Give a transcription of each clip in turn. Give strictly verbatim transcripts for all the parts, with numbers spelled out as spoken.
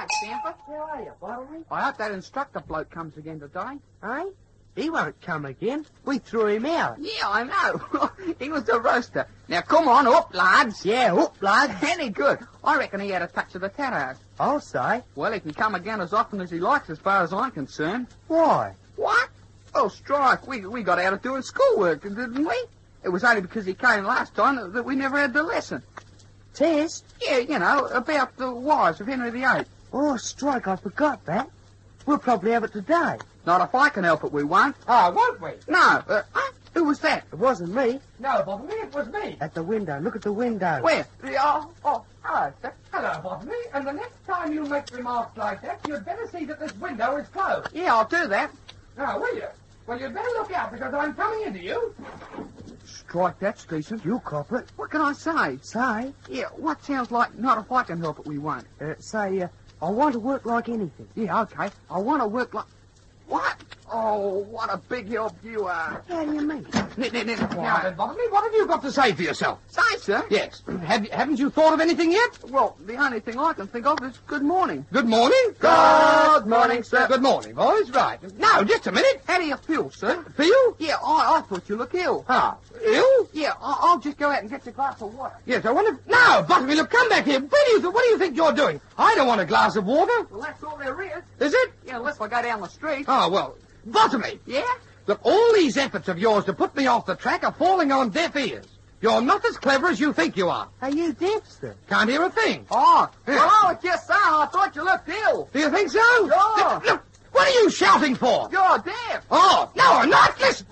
Hi, Stamper. How are you, Bottomley? I hope that instructor bloke comes again today. Eh? He won't come again. We threw him out. Yeah, I know. He was the roaster. Now, come on up, lads. Yeah, up, lads. Any good. I reckon he had a touch of the tat house. I'll say. Well, he can come again as often as he likes, as far as I'm concerned. Why? What? Oh, Strike, we we got out of doing schoolwork, didn't we? It was only because he came last time that we never had the lesson. Test? Yeah, you know, about the wives of Henry the Eighth. Oh, Strike, I forgot that. We'll probably have it today. Not if I can help it, we won't. Oh, won't we? No. Uh, huh? Who was that? It wasn't me. No, Bottomley, it was me. At the window. Look at the window. Where? Oh, oh, hello, sir. Hello, Bottomley, and the next time you make remarks like that, you'd better see that this window is closed. Yeah, I'll do that. Now, will you? Well, you'd better look out, because I'm coming into you. Strike, that's decent. You cop it. What can I say? Say, Yeah, what sounds like not if I can help it, we won't. uh, say, uh, I want to work like anything. Yeah, okay. I want to work like... What? Oh, what a big help you are. How do you mean? Nit, nit, nit, Now quiet. then, Bottomley, what have you got to say for yourself? Say, sir. Yes. Have, haven't you thought of anything yet? Well, the only thing I can think of is good morning. Good morning. Good morning, sir. Good morning, boys. Right. Now, just a minute. How do you feel, sir? Feel? Yeah, I, I thought you look ill. Ah, ill? Yeah, I, I'll just go out and get you a glass of water. Yes, I wonder... Now, Bottomley, look, come back here. Where do you th- what do you think you're doing? I don't want a glass of water. Well, that's all there is. Is it? Yeah, unless I go down the street. Oh, well, Bottomley. Yeah? Look, all these efforts of yours to put me off the track are falling on deaf ears. You're not as clever as you think you are. Are you deaf, sir? Can't hear a thing. Oh, Yeah. well, I was just saying, I thought you looked ill. Do you think so? Sure. Look, what are you shouting for? You're deaf. Oh, no, I'm not. Listen.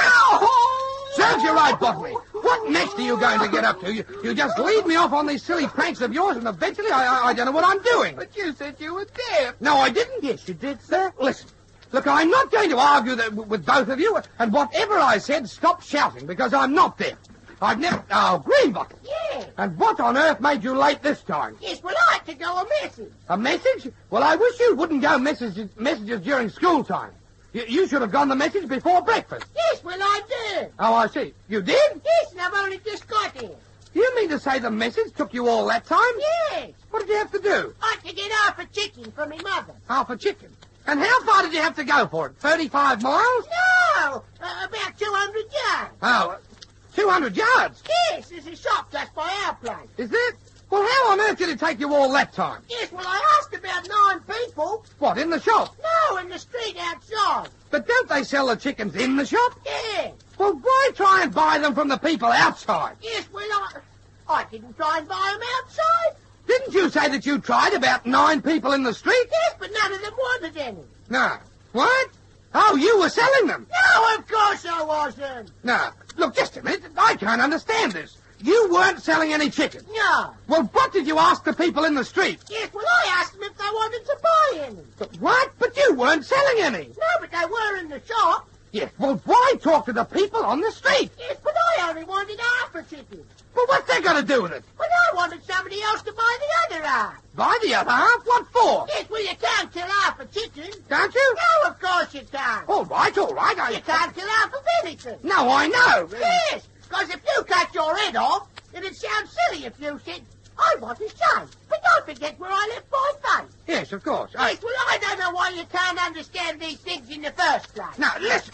Ow! Serves you right, Bottomley. What next are you going to get up to? You, you just lead me off on these silly pranks of yours, and eventually I, I, I don't know what I'm doing. But you said you were deaf. No, I didn't. Yes, you did, sir. Listen. Look, I'm not going to argue that with both of you, and whatever I said, stop shouting, because I'm not deaf. I've never... Oh, Greenbottle. Yeah. And what on earth made you late this time? Yes, well, I had to go a message. A message? Well, I wish you wouldn't go messages, messages during school time. You, you should have gone the message before breakfast. Yes, well, I did. Oh, I see. You did? Yes, and I've only just got here. You mean to say the message took you all that time? Yes. What did you have to do? I had to get half a chicken from my mother. Half a chicken. And how far did you have to go for it? thirty-five miles? No, uh, about two hundred yards. Oh, two hundred yards. Yes, there's a shop just by our place. Is it? Well, how on earth did it take you all that time? Yes, well, I asked about nine people. What, in the shop? No, in the street outside. But don't they sell the chickens in the shop? Yes. Well, why try and buy them from the people outside? Yes, well, I... I didn't try and buy them outside. Didn't you say that you tried about nine people in the street? Yes, but none of them wanted any. No. What? Oh, you were selling them? No, of course I wasn't. No. Look, just a minute. I can't understand this. You weren't selling any chicken. No. Well, what did you ask the people in the street? Yes, well, I asked them if they wanted to buy any. But what? But you weren't selling any. No, but they were in the shop. Yes, well, why talk to the people on the street? Yes, but I only wanted half a chicken. Well, what's that got to do with it? But I wanted somebody else to buy the other half. Buy the other half? What for? Yes, well, you can't kill half a chicken. Don't you? No, of course you can't. All right, all right. I... You can't kill half of anything. No, I know. Yes, because if you cut your head off, it'd sound silly if you said, I want to shave. But don't forget where I left my face. Yes, of course. I... Yes, well, I don't know why you can't understand these things in the first place. Now, listen.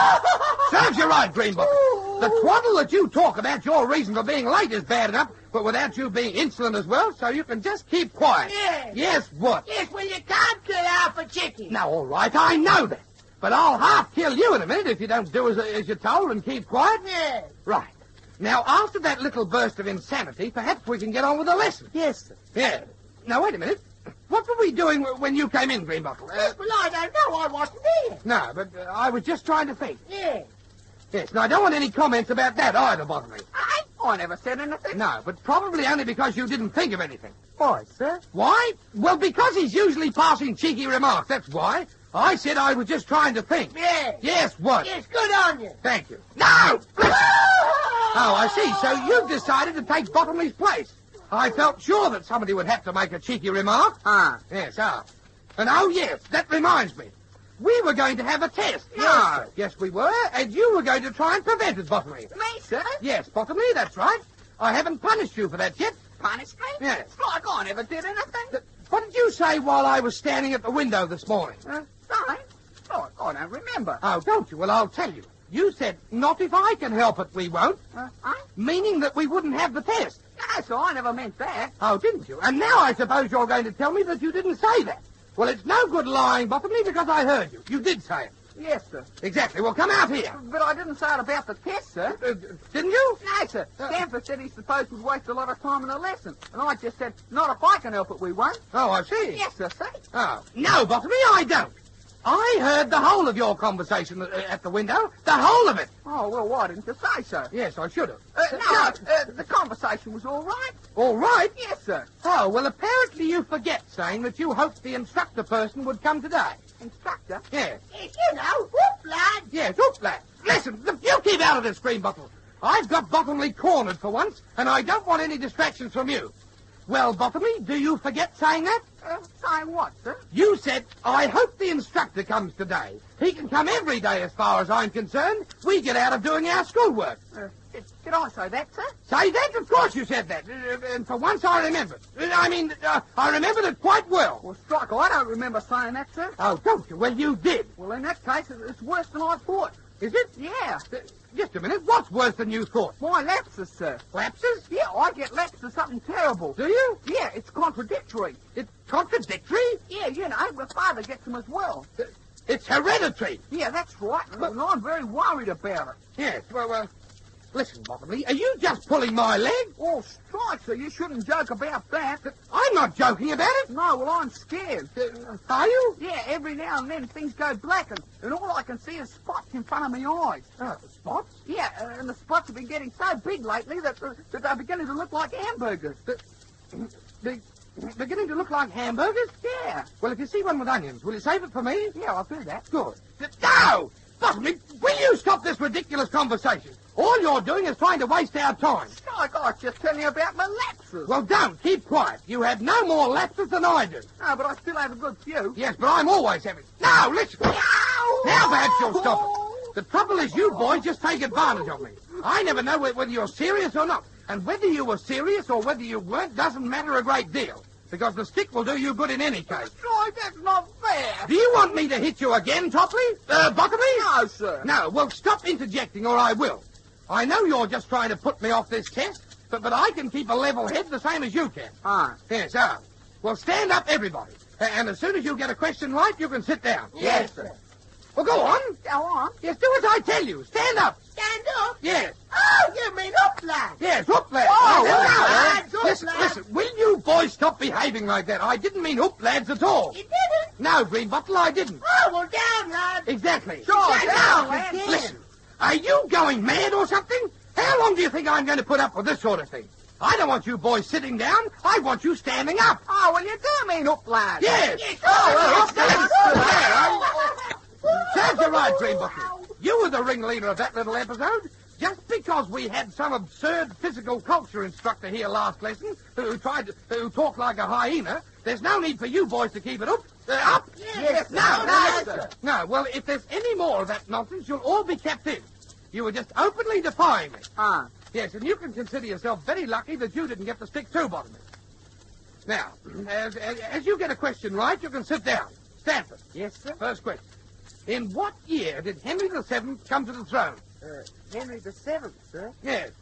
Serves you right, Greenbottle. The twaddle that you talk about, your reason for being late is bad enough, but without you being insolent as well, so you can just keep quiet. Yes. Yes, what? Yes, well, you can't kill half a chicken. Now, all right, I know that. But I'll half kill you in a minute if you don't do as, as you're told and keep quiet. Yes. Right. Now, after that little burst of insanity, perhaps we can get on with the lesson. Yes, sir. Yeah. Now, wait a minute. What were we doing when you came in, Greenbottle? Uh, Yes, well, I don't know. I wasn't here. no, but uh, I was just trying to think. Yes. Yes, now I don't want any comments about that either, Bottomley. I, I never said anything. No, but probably only because you didn't think of anything. Why, sir? Why? Well, because he's usually passing cheeky remarks, that's why. I said I was just trying to think. Yes. Yes, what? Yes, good on you. Thank you. No! Oh, I see. So you've decided to take Bottomley's place. I felt sure that somebody would have to make a cheeky remark. Ah. Yes, ah. And oh, yes, that reminds me. We were going to have a test. No. Yes, yes, we were. And you were going to try and prevent it, Bottomley. Me, sir? Yes, Bottomley, that's right. I haven't punished you for that yet. Punish me? Yes. Like I never did anything. Th- What did you say while I was standing at the window this morning? Uh, sign? Oh, I don't remember. Oh, don't you? Well, I'll tell you. You said, not if I can help it, we won't. Uh, I? Meaning that we wouldn't have the test. No, sir, I never meant that. Oh, didn't you? And now I suppose you're going to tell me that you didn't say that. Well, it's no good lying, Bottomley, because I heard you. You did say it. Yes, sir. Exactly. Well, come out here. But I didn't say it about the test, sir. Uh, didn't you? No, sir. Stanford said he supposed we'd waste a lot of time in the lesson. And I just said, not if I can help it, we won't. Oh, I see. Yes, sir, see? Oh. No, Bottomley, I don't. I heard the whole of your conversation at the window. The whole of it. Oh, well, why didn't you say so? Yes, I should have. Uh, no, uh, the conversation was all right. All right. Yes, sir. Oh, well, apparently you forget saying that you hoped the instructor person would come today. Instructor? Yes. Yes, you know, whoop, lad. Yes, oop, lad. Listen, you keep out of this, Green Bottle. I've got Bottomley cornered for once, and I don't want any distractions from you. Well, Bottomley, do you forget saying that? Uh, saying what, sir? You said, I hope the instructor comes today. He can come every day as far as I'm concerned. We get out of doing our schoolwork. Uh, did, did I say that, sir? Say that? Of course you said that. Uh, and for once I remember it. I mean, uh, I remembered it quite well. Well, Strike, I don't remember saying that, sir. Oh, don't you? Well, you did. Well, in that case, it- it's worse than I thought. Is it? Yeah. Uh, just a minute. What's worse than you thought? My lapses, sir. Lapses? Yeah, I get lapses for something terrible. Do you? Yeah, it's contradictory. It's contradictory? Yeah, you know, my father gets them as well. Uh, It's hereditary. Yeah, that's right. And I'm very worried about it. Yes, well, well, listen, Bottomley, are you just pulling my leg? Oh, Strike, sir, you shouldn't joke about that. I'm not joking about it. No, well, I'm scared. Uh, are you? Yeah, every now and then things go black, and, and all I can see is spots in front of my eyes. Oh, spots? Yeah, uh, and the spots have been getting so big lately that, uh, that they're beginning to look like hamburgers. They, beginning to look like hamburgers? Yeah. Well, if you see one with onions, will you save it for me? Yeah, I'll do that. Good. No! Bottomley, will you stop this ridiculous conversation? All you're doing is trying to waste our time. Strike, I was just telling you about my lapses. Well, don't. Keep quiet. You have no more lapses than I do. No, but I still have a good few. Yes, but I'm always having... Now, listen. Now perhaps you'll stop it. The trouble is you boys just take advantage of me. I never know whether you're serious or not. And whether you were serious or whether you weren't doesn't matter a great deal. Because the stick will do you good in any case. Strike, that's not fair. Do you want me to hit you again, Topley? Uh, Bottomley? No, sir. No, well, stop interjecting or I will. I know you're just trying to put me off this test, but, but I can keep a level head the same as you can. Ah. Yes, ah. Well, stand up, everybody. A- And as soon as you get a question right, you can sit down. Yes, sir. Well, go on. Go on. Yes, do as I tell you. Stand up. Stand up. Yes. Oh, you mean up, lad. Yes, up, lads. Oh, Now, well, now, lads, up, listen, lads. listen, will you boys stop behaving like that? I didn't mean up, lads, at all. You didn't? No, Green Bottle, I didn't. Oh, well, down, lad. Exactly. Sure, Sit down, down, lads. lads. Listen, are you going mad or something? How long do you think I'm going to put up with this sort of thing? I don't want you boys sitting down. I want you standing up. Oh, well, you do mean up, lad. Yes. Yes, Oh, well, up, up, lad. lad. Serves you right, Green Bottle. You were the ringleader of that little episode. Just because we had some absurd physical culture instructor here last lesson who tried to, who talked like a hyena, there's no need for you boys to keep it up. Uh, up? Yes, No, no, no, sir. no. Well, if there's any more of that nonsense, you'll all be kept in. You were just openly defying me. Ah. Yes, and you can consider yourself very lucky that you didn't get the stick too, Bottomley. Now, as, as, as you get a question right, you can sit down. Stanford. Yes, sir. First question. In what year did Henry the Seventh come to the throne? Uh, Henry the Seventh, sir. Yes.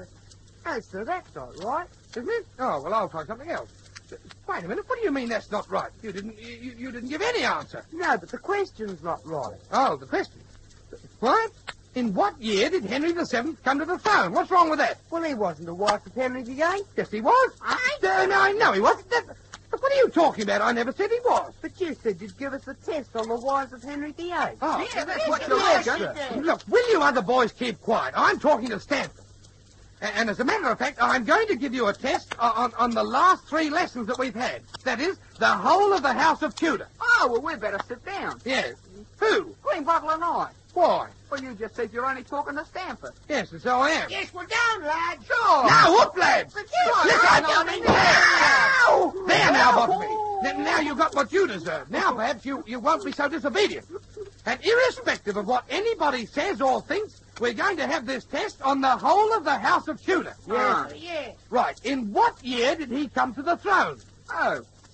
No, sir, that's not right. Isn't it? Oh, well, I'll try something else. Uh, Wait a minute. What do you mean that's not right? You didn't. You, you didn't give any answer. No, but the question's not right. Oh, the question. What? In what year did Henry the Seventh come to the throne? What's wrong with that? Well, he wasn't the wife of Henry the Eighth. Yes, he was. I- Uh, no, I know he wasn't. That, but what are you talking about? I never said he was. But you said you'd give us a test on the wives of Henry the Eighth. Oh, Yeah, that's Yes, what yes, you yes, reckon. yes. look, will you other boys keep quiet? I'm talking to Stanford. A- And as a matter of fact, I'm going to give you a test o- on, on the last three lessons that we've had. That is, the whole of the House of Tudor. Oh, well, we better sit down. Yes. Who? Green Bottle and I. Why? Well, you just said you're only talking to Stanford. Yes, and so I am. Yes, we're down, lad. Sure. Now, up, lads! But you Listen, I don't mean Ow! There now, Bottomley. N- Now you got what you deserve. Now perhaps you, you won't be so disobedient. And irrespective of what anybody says or thinks, we're going to have this test on the whole of the House of Tudor. Yeah. Yeah. Right. In what year did he come to the throne? Oh,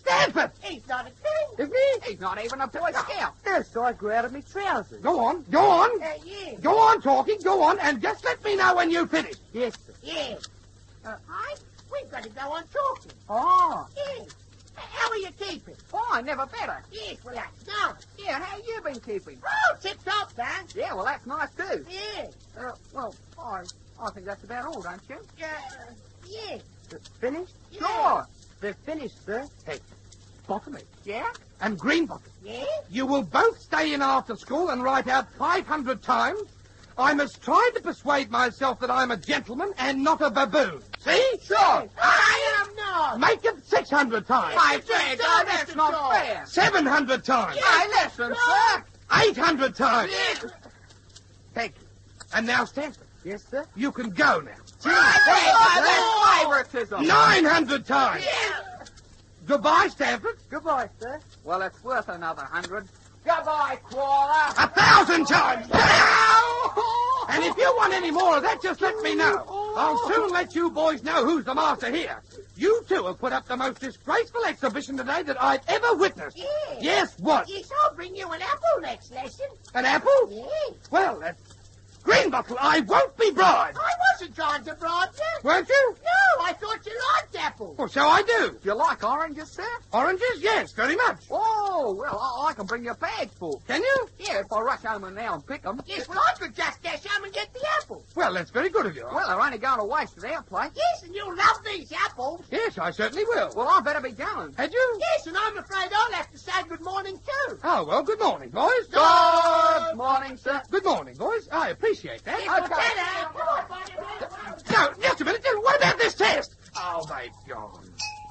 Stanford! He's not a king. Isn't he? He's not even a Boy Scout. Yes, so I grew out of me trousers. Go on, go on. Uh, yeah. Go on talking, go on, and just let me know when you finish. Yes, sir. Yeah. Uh, I? We've got to go on talking. Oh. Yeah. How are you keeping? Fine, never better. Yes, well, that's nice. Yeah, how you been keeping? Oh, tip-top, Dan. Yeah, well, that's nice, too. Yeah. Uh, well, I, I think that's about all, don't you? Uh, yeah. Uh, Finished? Yeah. Sure. They're finished, sir. Hey, Bottomley Yeah? and Greenbottom, Yeah? you will both stay in after school and write out five hundred times. I must try to persuade myself that I'm a gentleman and not a baboon. See? Sure. I am not. Make it six hundred times. My It's friend, just oh, so that's Mister not George. fair. seven hundred times. Hey, listen, sir. eight hundred times. Yes. Thank you. And now, Stanford, Yes, sir. you can go now. That's favoritism. nine hundred times. Yeah. Goodbye, Stanford. Goodbye, sir. Well, it's worth another hundred. Goodbye, Koala. A thousand times. And if you want any more of that, just let me know. I'll soon let you boys know who's the master here. You two have put up the most disgraceful exhibition today that I've ever witnessed. Yeah. Yes, what? Yes, I'll bring you an apple next lesson. An apple? Yeah. Well, that's... Greenbottle, I won't be bribed. I wasn't trying to bribe you. Weren't you? No, I thought you liked apples. Well, so I do. Do you like oranges, sir? Oranges? Yes, very much. Oh, well, I, I can bring you a bag full. Can you? Yeah, if I rush home and now and pick them. Yes, well, I could just dash home and get the apples. Well, that's very good of you. Well, they're only going to waste at our place. Yes, and you'll love these apples. Yes, I certainly will. Well, I better be going. Had you? Yes, and I'm afraid I'll have to say good morning, too. Oh, well, good morning, boys. Good morning, sir. Good morning, boys. I appreciate that. Yes, well, ta-da. Come on, buddy. No, just a minute. What about this test? Oh, my God.